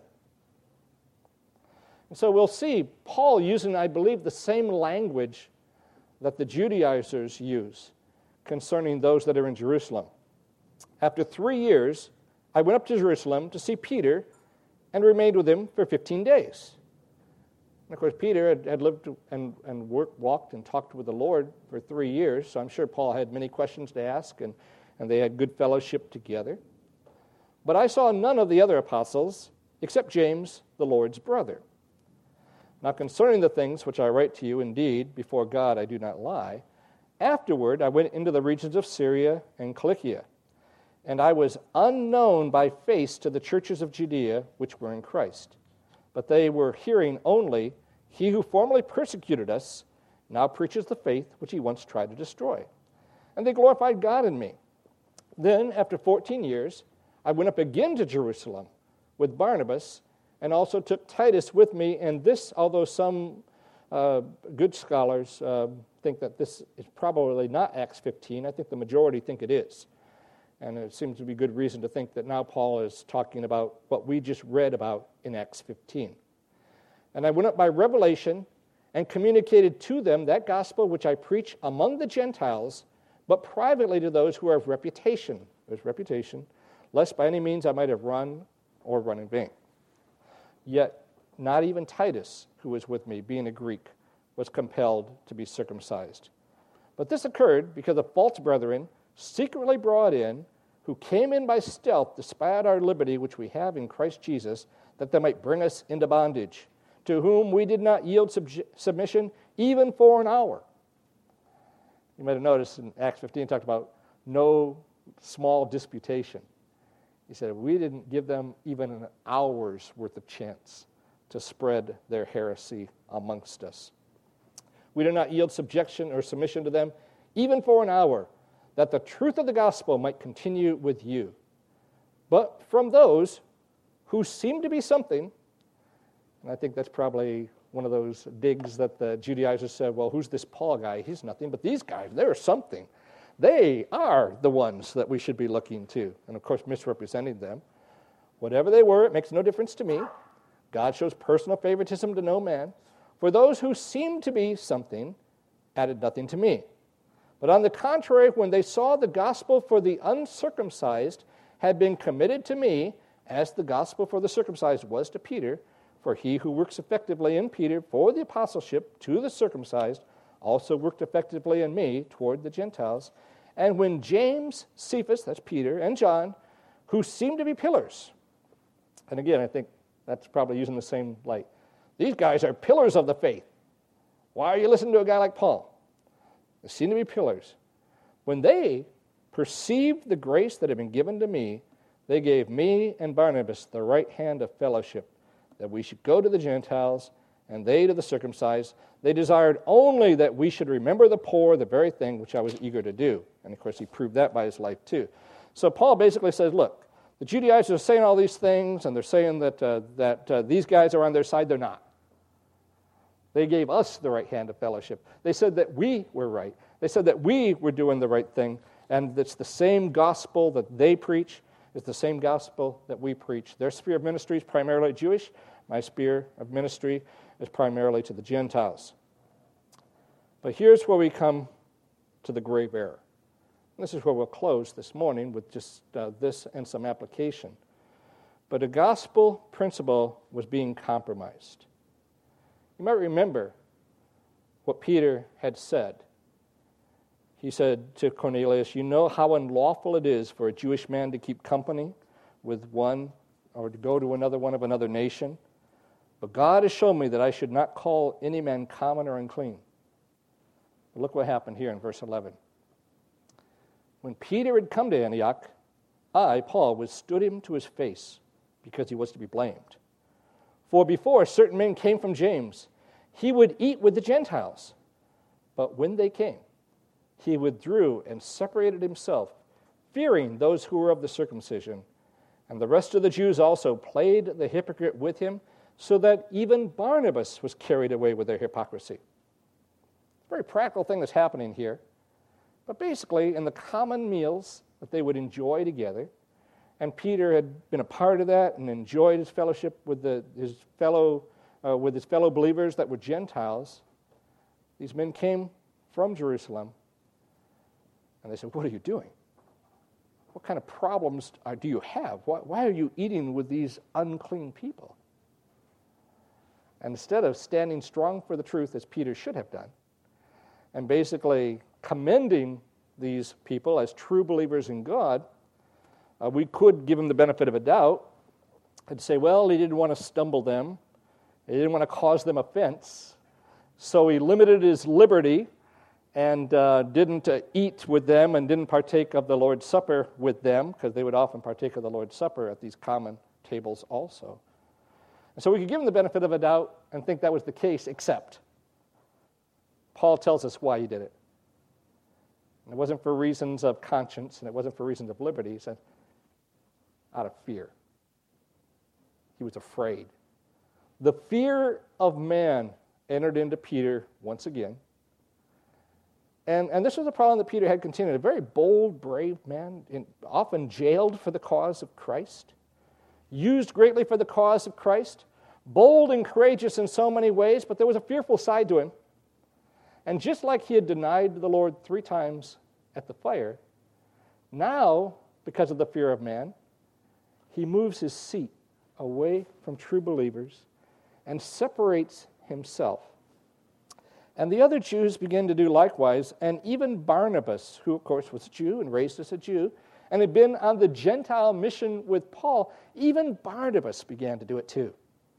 And so we'll see Paul using, I believe, the same language that the Judaizers use concerning those that are in Jerusalem. After three years, I went up to Jerusalem to see Peter and remained with him for fifteen days. And of course, Peter had, had lived and, and worked, walked and talked with the Lord for three years, so I'm sure Paul had many questions to ask, and, and they had good fellowship together. But I saw none of the other apostles except James, the Lord's brother. Now concerning the things which I write to you, indeed, before God I do not lie, afterward I went into the regions of Syria and Cilicia, and I was unknown by face to the churches of Judea which were in Christ. But they were hearing only, he who formerly persecuted us now preaches the faith which he once tried to destroy. And they glorified God in me. Then, after fourteen years, I went up again to Jerusalem with Barnabas, and also took Titus with me, and this, although some uh, good scholars uh, think that this is probably not Acts fifteen, I think the majority think it is. And it seems to be good reason to think that now Paul is talking about what we just read about in Acts fifteen. And I went up by revelation and communicated to them that gospel which I preach among the Gentiles, but privately to those who are of reputation. There's reputation, lest by any means I might have run or run in vain. Yet not even Titus, who was with me, being a Greek, was compelled to be circumcised. But this occurred because of false brethren, secretly brought in, who came in by stealth to spy out our liberty which we have in Christ Jesus, that they might bring us into bondage, to whom we did not yield sub- submission even for an hour. You might have noticed in Acts fifteen, it talked about no small disputation. He said, we didn't give them even an hour's worth of chance to spread their heresy amongst us. We did not yield subjection or submission to them, even for an hour, that the truth of the gospel might continue with you. But from those who seem to be something, and I think that's probably one of those digs that the Judaizers said, well, who's this Paul guy? He's nothing, but these guys, they're something. They are the ones that we should be looking to, and of course misrepresenting them. Whatever they were, it makes no difference to me. God shows personal favoritism to no man. For those who seemed to be something added nothing to me. But on the contrary, when they saw the gospel for the uncircumcised had been committed to me, as the gospel for the circumcised was to Peter, for he who works effectively in Peter for the apostleship to the circumcised also worked effectively in me toward the Gentiles. And when James, Cephas, that's Peter, and John, who seemed to be pillars, and again, I think that's probably using the same light. These guys are pillars of the faith. Why are you listening to a guy like Paul? They seem to be pillars. When they perceived the grace that had been given to me, they gave me and Barnabas the right hand of fellowship, that we should go to the Gentiles, and they to the circumcised. They desired only that we should remember the poor, the very thing which I was eager to do. And of course, he proved that by his life too. So Paul basically says, look, the Judaizers are saying all these things, and they're saying that, uh, that uh, these guys are on their side. They're not. They gave us the right hand of fellowship. They said that we were right. They said that we were doing the right thing, and it's the same gospel that they preach. It's the same gospel that we preach. Their sphere of ministry is primarily Jewish. My sphere of ministry is primarily to the Gentiles. But here's where we come to the grave error. And this is where we'll close this morning with just uh, this and some application. But a gospel principle was being compromised. You might remember what Peter had said. He said to Cornelius, you know how unlawful it is for a Jewish man to keep company with one or to go to another one of another nation. But God has shown me that I should not call any man common or unclean. But look what happened here in verse eleven. when Peter had come to Antioch, I, Paul, withstood him to his face because he was to be blamed. For before certain men came from James, he would eat with the Gentiles. But when they came, he withdrew and separated himself, fearing those who were of the circumcision. And the rest of the Jews also played the hypocrite with him, so that even Barnabas was carried away with their hypocrisy. It's a very practical thing that's happening here. But basically, in the common meals that they would enjoy together, and Peter had been a part of that and enjoyed his fellowship with the, his fellow uh, with his fellow believers that were Gentiles. These men came from Jerusalem, and they said, "What are you doing? What kind of problems are, do you have? Why, why are you eating with these unclean people?" And instead of standing strong for the truth as Peter should have done, and basically commending these people as true believers in God, uh, we could give them the benefit of a doubt and say, well, he didn't want to stumble them. He didn't want to cause them offense. So he limited his liberty and uh, didn't uh, eat with them and didn't partake of the Lord's Supper with them, because they would often partake of the Lord's Supper at these common tables also. And so we could give him the benefit of a doubt and think that was the case, except Paul tells us why he did it. And it wasn't for reasons of conscience, and it wasn't for reasons of liberty. He said, out of fear. He was afraid. The fear of man entered into Peter once again. And, and this was a problem that Peter had continued. A very bold, brave man, in, often jailed for the cause of Christ, used greatly for the cause of Christ, bold and courageous in so many ways, but there was a fearful side to him. And just like he had denied the Lord three times at the fire, now, because of the fear of man, he moves his seat away from true believers and separates himself. And the other Jews begin to do likewise, and even Barnabas, who of course was a Jew and raised as a Jew, and had been on the Gentile mission with Paul, even Barnabas began to do it too.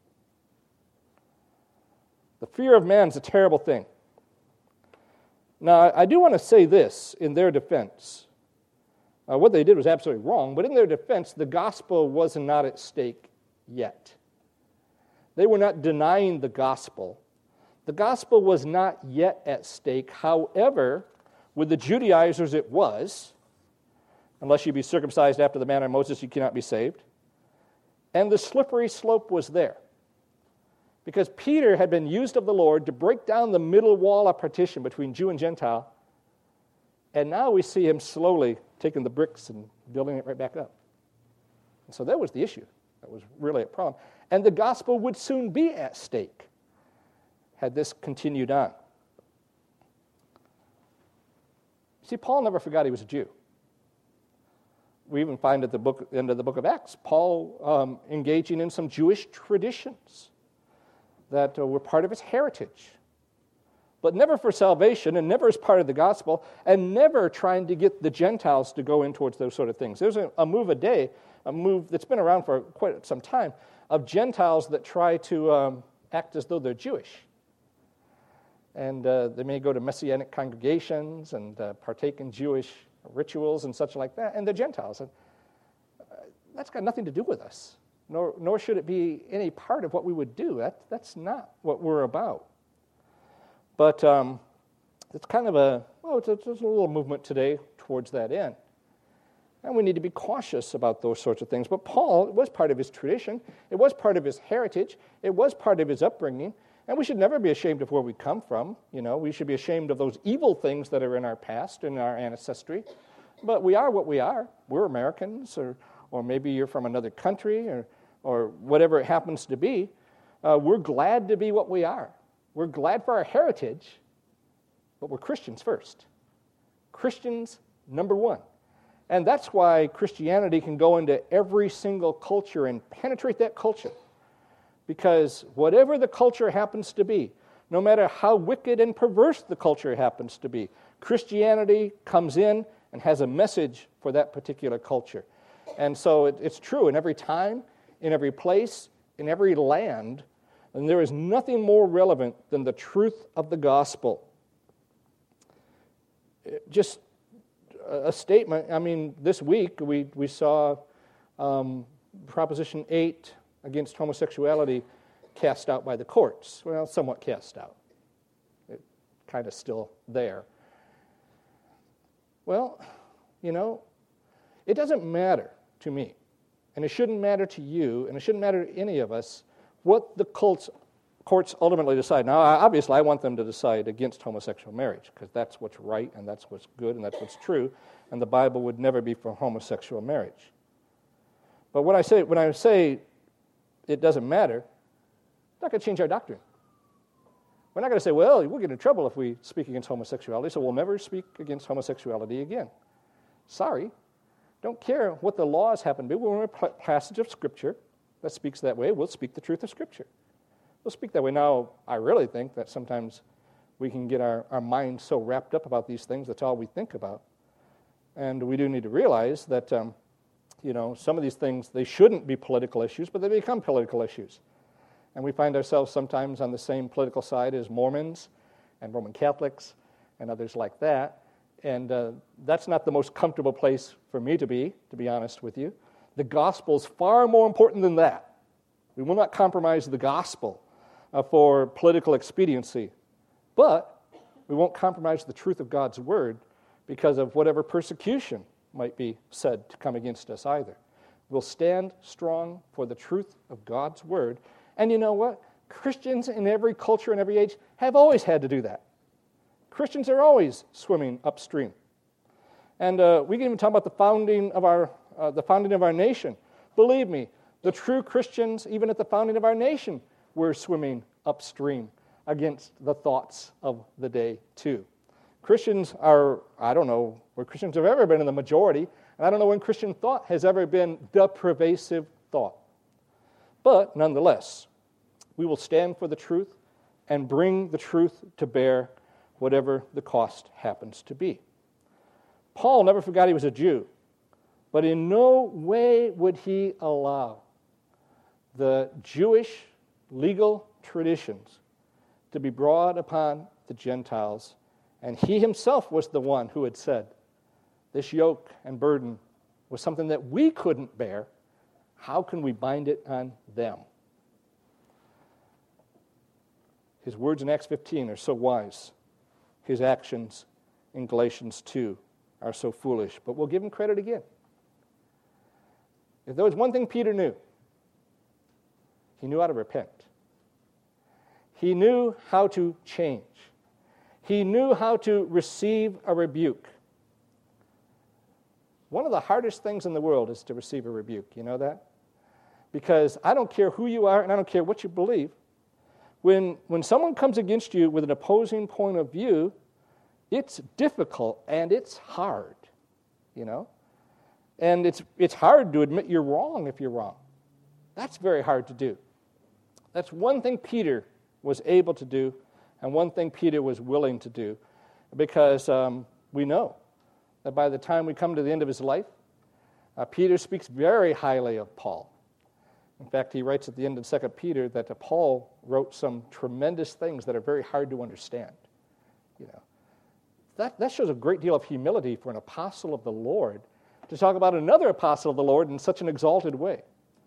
The fear of man is a terrible thing. Now, I do want to say this in their defense. Uh, what they did was absolutely wrong, but in their defense, the gospel was not at stake yet. They were not denying the gospel. The gospel was not yet at stake. However, with the Judaizers it was. Unless you be circumcised after the manner of Moses, you cannot be saved. And the slippery slope was there. Because Peter had been used of the Lord to break down the middle wall of partition between Jew and Gentile. And now we see him slowly taking the bricks and building it right back up. And so that was the issue. That was really a problem. And the gospel would soon be at stake had this continued on. See, Paul never forgot he was a Jew. We even find at the book, end of the book of Acts, Paul um, engaging in some Jewish traditions that uh, were part of his heritage, but never for salvation and never as part of the gospel, and never trying to get the Gentiles to go in towards those sort of things. There's a, a move a day, a move that's been around for quite some time, of Gentiles that try to um, act as though they're Jewish. And uh, they may go to Messianic congregations and uh, partake in Jewish rituals and such like that, and they're Gentiles. And uh, that's got nothing to do with us. Nor, nor should it be any part of what we would do. That, that's not what we're about. But um, it's kind of a, well, it's a, it's a little movement today towards that end. And we need to be cautious about those sorts of things. But Paul, it was part of his tradition. It was part of his heritage. It was part of his upbringing. And we should never be ashamed of where we come from. You know, we should be ashamed of those evil things that are in our past, in our ancestry. But we are what we are. We're Americans, or or maybe you're from another country, or or whatever it happens to be. Uh, we're glad to be what we are. We're glad for our heritage, but we're Christians first. Christians, number one. And that's why Christianity can go into every single culture and penetrate that culture. Because whatever the culture happens to be, no matter how wicked and perverse the culture happens to be, Christianity comes in and has a message for that particular culture. And so it, it's true in every time, in every place, in every land, and there is nothing more relevant than the truth of the gospel. Just a statement. I mean, this week we, we saw um, Proposition eight against homosexuality cast out by the courts. Well, somewhat cast out. It's kind of still there. Well, you know, it doesn't matter to me, and it shouldn't matter to you, and it shouldn't matter to any of us what the courts, courts ultimately decide. Now, obviously, I want them to decide against homosexual marriage, because that's what's right, and that's what's good, and that's what's true, and the Bible would never be for homosexual marriage. But when I say, when I say it doesn't matter, it's not going to change our doctrine. We're not going to say, well, we'll get in trouble if we speak against homosexuality, so we'll never speak against homosexuality again. Sorry. Don't care what the laws happen to be. We're in a passage of Scripture that speaks that way. We'll speak the truth of Scripture. We'll speak that way. Now, I really think that sometimes we can get our, our minds so wrapped up about these things, that's all we think about. And we do need to realize that, um, you know, some of these things, they shouldn't be political issues, but they become political issues. And we find ourselves sometimes on the same political side as Mormons and Roman Catholics and others like that. And uh, that's not the most comfortable place for me to be, to be honest with you. The gospel is far more important than that. We will not compromise the gospel uh, for political expediency. But we won't compromise the truth of God's word because of whatever persecution might be said to come against us either. We'll stand strong for the truth of God's word. And you know what? Christians in every culture and every age have always had to do that. Christians are always swimming upstream. And uh, we can even talk about the founding of our uh, the founding of our nation. Believe me, the true Christians, even at the founding of our nation, were swimming upstream against the thoughts of the day too. Christians are, I don't know where Christians have ever been in the majority, and I don't know when Christian thought has ever been the pervasive thought. But nonetheless, we will stand for the truth and bring the truth to bear, whatever the cost happens to be. Paul never forgot he was a Jew, but in no way would he allow the Jewish legal traditions to be brought upon the Gentiles, and he himself was the one who had said, this yoke and burden was something that we couldn't bear. How can we bind it on them? His words in Acts fifteen are so wise. His actions in Galatians two are so foolish. But we'll give him credit again. If there was one thing Peter knew, he knew how to repent. He knew how to change. He knew how to receive a rebuke. One of the hardest things in the world is to receive a rebuke. You know that? Because I don't care who you are and I don't care what you believe. When, when someone comes against you with an opposing point of view, it's difficult and it's hard, you know? And it's, it's hard to admit you're wrong if you're wrong. That's very hard to do. That's one thing Peter was able to do and one thing Peter was willing to do, because um, we know that by the time we come to the end of his life, uh, Peter speaks very highly of Paul. In fact, he writes at the end of Second Peter that uh, Paul wrote some tremendous things that are very hard to understand. You know, that, that shows a great deal of humility for an apostle of the Lord to talk about another apostle of the Lord in such an exalted way.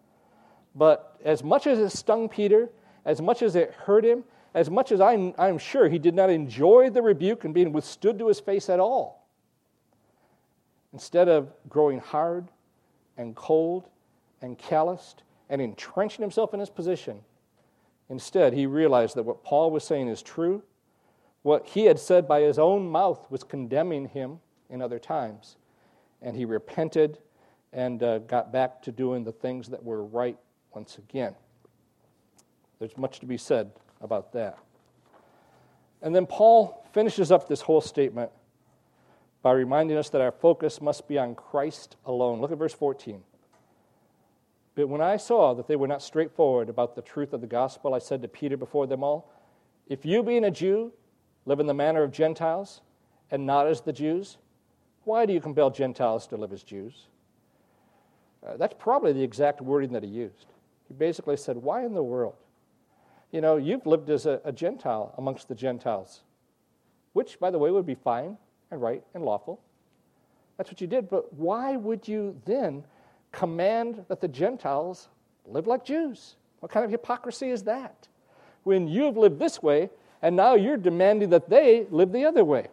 But as much as it stung Peter, as much as it hurt him, as much as I'm, I'm sure he did not enjoy the rebuke and being withstood to his face at all, instead of growing hard and cold and calloused and entrenching himself in his position, instead he realized that what Paul was saying is true. What he had said by his own mouth was condemning him in other times. And he repented and uh, got back to doing the things that were right once again. There's much to be said about that. And then Paul finishes up this whole statement by reminding us that our focus must be on Christ alone. Look at verse fourteen. But when I saw that they were not straightforward about the truth of the gospel, I said to Peter before them all, if you, being a Jew, live in the manner of Gentiles and not as the Jews, why do you compel Gentiles to live as Jews? Uh, that's probably the exact wording that he used. He basically said, why in the world? You know, you've lived as a, a Gentile amongst the Gentiles, which, by the way, would be fine and right and lawful. That's what you did. But why would you then command that the Gentiles live like Jews? What kind of hypocrisy is that? When you've lived this way, and now you're demanding that they live the other way.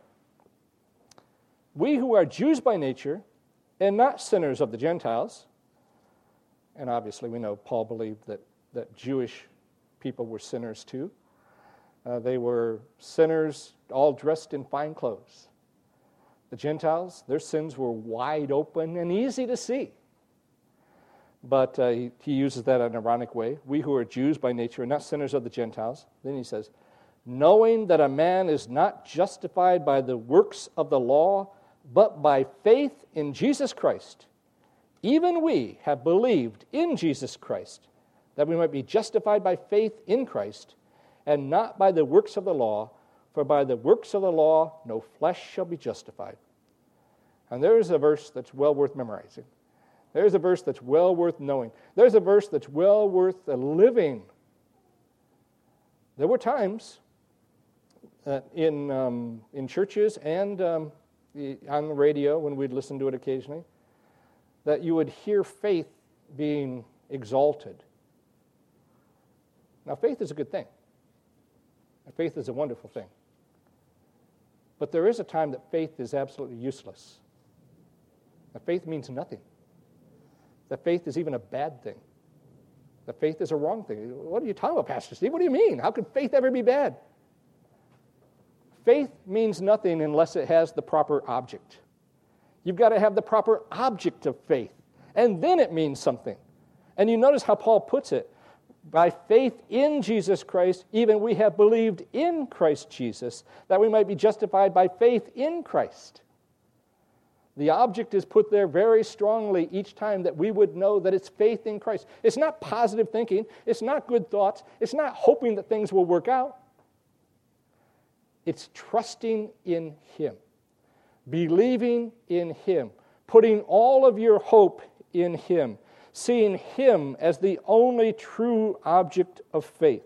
We who are Jews by nature, and not sinners of the Gentiles, and obviously we know Paul believed that, that Jewish people were sinners too. Uh, they were sinners all dressed in fine clothes. The Gentiles, their sins were wide open and easy to see. But uh, he, he uses that in an ironic way. We who are Jews by nature are not sinners of the Gentiles. Then he says, knowing that a man is not justified by the works of the law, but by faith in Jesus Christ. Even we have believed in Jesus Christ, that we might be justified by faith in Christ, and not by the works of the law, for by the works of the law no flesh shall be justified. And there is a verse that's well worth memorizing. There's a verse that's well worth knowing. There's a verse that's well worth living. There were times uh, in um, in churches and um, the, on the radio, when we'd listen to it occasionally, that you would hear faith being exalted. Now, faith is a good thing. And faith is a wonderful thing. But there is a time that faith is absolutely useless. That faith means nothing. That faith is even a bad thing. That faith is a wrong thing. What are you talking about, Pastor Steve? What do you mean? How could faith ever be bad? Faith means nothing unless it has the proper object. You've got to have the proper object of faith, and then it means something. And you notice how Paul puts it. By faith in Jesus Christ, even we have believed in Christ Jesus, that we might be justified by faith in Christ. The object is put there very strongly each time, that we would know that it's faith in Christ. It's not positive thinking. It's not good thoughts. It's not hoping that things will work out. It's trusting in Him, believing in Him, putting all of your hope in Him, seeing Him as the only true object of faith.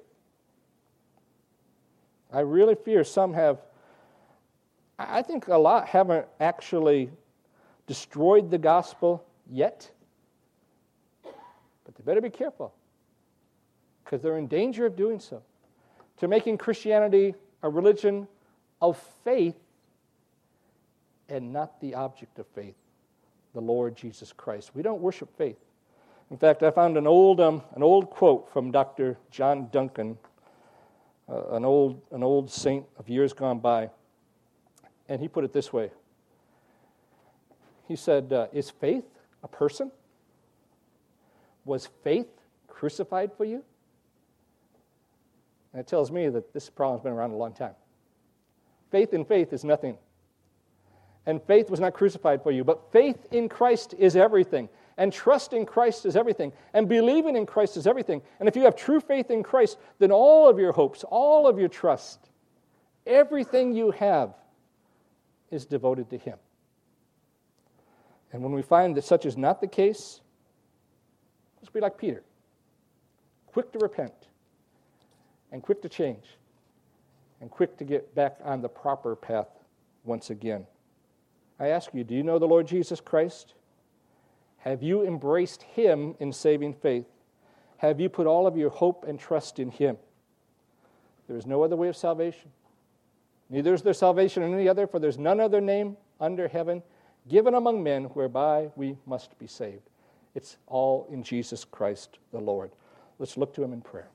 I really fear some have, I think a lot haven't actually destroyed the gospel yet, but they better be careful, because they're in danger of doing so, to making Christianity a religion of faith and not the object of faith, the Lord Jesus Christ. We don't worship faith. In fact, I found an old um, an old quote from Doctor John Duncan, uh, an old an old saint of years gone by, and he put it this way. He said, uh, is faith a person? Was faith crucified for you? And it tells me that this problem's been around a long time. Faith in faith is nothing. And faith was not crucified for you, but faith in Christ is everything. And trust in Christ is everything. And believing in Christ is everything. And if you have true faith in Christ, then all of your hopes, all of your trust, everything you have is devoted to Him. And when we find that such is not the case, let's be like Peter, quick to repent, and quick to change, and quick to get back on the proper path once again. I ask you, do you know the Lord Jesus Christ? Have you embraced Him in saving faith? Have you put all of your hope and trust in Him? There is no other way of salvation. Neither is there salvation in any other, for there's none other name under heaven given among men whereby we must be saved. It's all in Jesus Christ the Lord. Let's look to Him in prayer.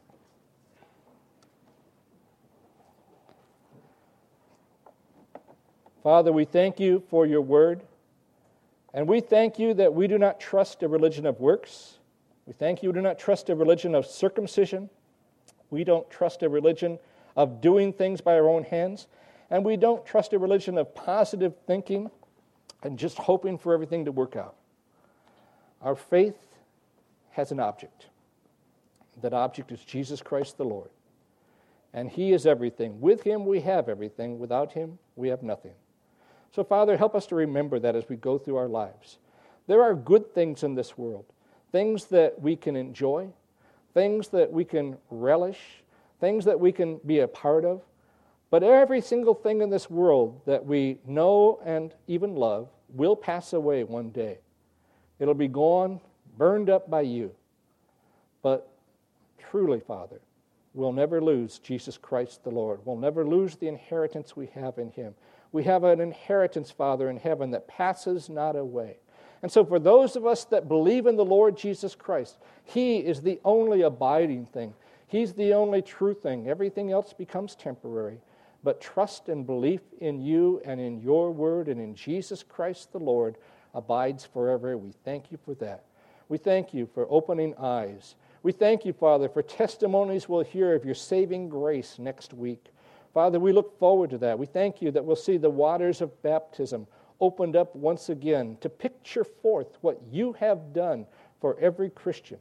Father, we thank You for Your word, and we thank You that we do not trust a religion of works. We thank You we do not trust a religion of circumcision. We don't trust a religion of doing things by our own hands, and we don't trust a religion of positive thinking and just hoping for everything to work out. Our faith has an object. That object is Jesus Christ the Lord. And He is everything. With Him we have everything. Without Him we have nothing. So, Father, help us to remember that as we go through our lives. There are good things in this world, things that we can enjoy, things that we can relish, things that we can be a part of. But every single thing in this world that we know and even love will pass away one day. It'll be gone, burned up by you. But truly, Father, we'll never lose Jesus Christ the Lord. We'll never lose the inheritance we have in him. We have an inheritance, Father, in heaven that passes not away. And so for those of us that believe in the Lord Jesus Christ, he is the only abiding thing. He's the only true thing. Everything else becomes temporary. But trust and belief in you and in your word and in Jesus Christ the Lord abides forever. We thank you for that. We thank you for opening eyes. We thank you, Father, for testimonies we'll hear of your saving grace next week. Father, we look forward to that. We thank you that we'll see the waters of baptism opened up once again to picture forth what you have done for every Christian.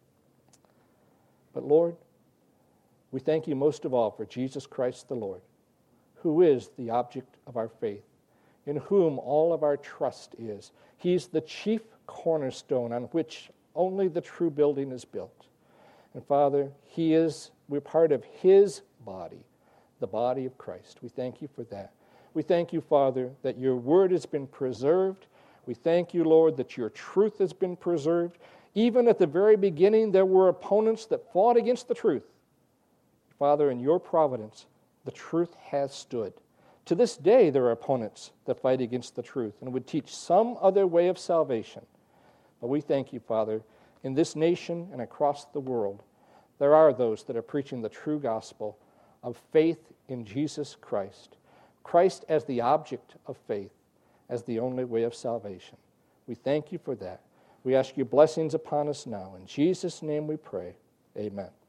But Lord, we thank you most of all for Jesus Christ the Lord, who is the object of our faith, in whom all of our trust is. He's the chief cornerstone on which only the true building is built. And Father, he is, we're part of his body, the body of Christ. We thank you for that. We thank you, Father, that your word has been preserved. We thank you, Lord, that your truth has been preserved. Even at the very beginning, there were opponents that fought against the truth. Father, in your providence, the truth has stood. To this day, there are opponents that fight against the truth and would teach some other way of salvation. But we thank you, Father, in this nation and across the world, there are those that are preaching the true gospel of faith in Jesus Christ. Christ as the object of faith, as the only way of salvation. We thank you for that. We ask your blessings upon us now. In Jesus' name we pray. Amen.